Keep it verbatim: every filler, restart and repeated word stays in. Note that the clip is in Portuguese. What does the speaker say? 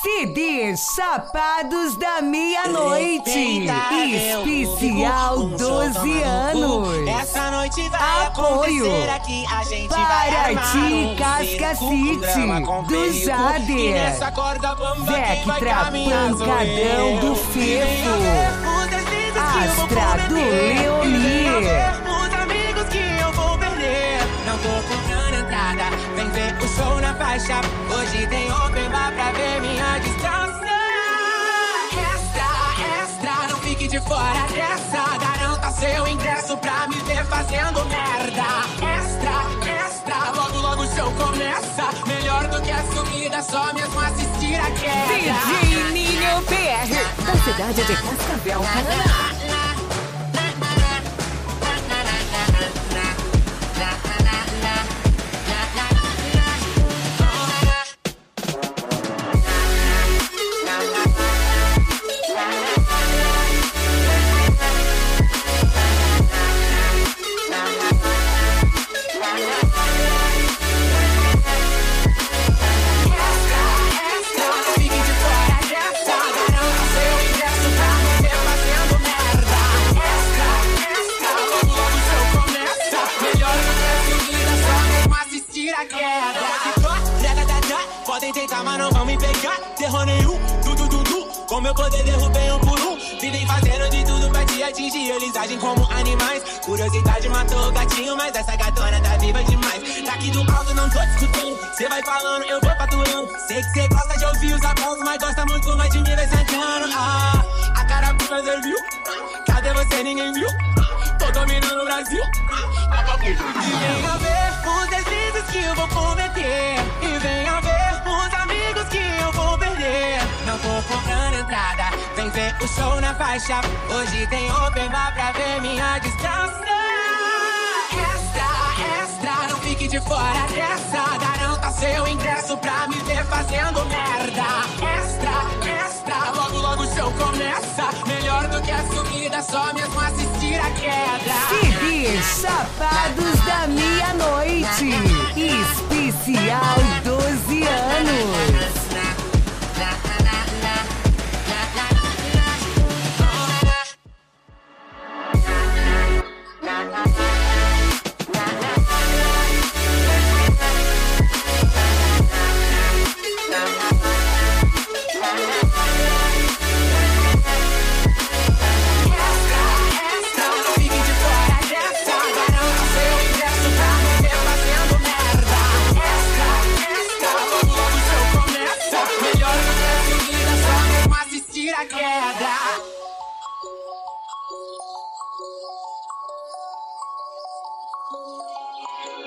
C D Chapados da Meia-Noite, especial doze anos. Essa noite vai Apoio acontecer aqui, a gente vai Paraty armar um Casca circo, um drama City, com do perigo. E Jader, nessa corda bamba quem vai Vectra caminhar sou Pancadão eu. do E venha Fefo, ver os deslizes que eu vou Astra do cometer. E venha Leomir, ver os amigos que eu vou perder. Não tô comprando entrada, vem ver o show na faixa. Hoje tem open bar pra ver minha distância. Extra, extra, não fique de fora dessa. Garanta seu ingresso pra me ver fazendo merda. Extra, extra, logo logo o show começa. Melhor do que a subida, só mesmo assistir a queda. D J Ninho P R, da cidade de Cascavel, Paraná. Podem tentar, mas não vão me pegar. Terror nenhum, du, du, du, du. Com meu poder derrubei um por um. Vivem fazendo de tudo pra te atingir. Eles agem como animais. Curiosidade matou o gatinho, mas essa gatona tá viva demais. Daqui do alto não tô discutindo. Cê vai falando, eu vou faturando. Sei que cê gosta de ouvir os aplausos, mas gosta muito mais de me ver sentando. Ah, a cara puta serviu. Cadê você? Ninguém viu. Tô dominando o Brasil. E venha ver os deslizes que eu vou cometer. E venha ver os amigos que eu vou perder. Não tô comprando entrada, vem ver o show na faixa. Hoje tem open bar pra ver minha distância. Extra, extra, não fique de fora dessa. Garanta seu ingresso pra me ver fazendo merda. Extra, extra, logo logo o show começa. Melhor do que a subida, só mesmo assistir a queda. C D Chapados da Meia-Noite, especial doze anos. A queda. Thank you.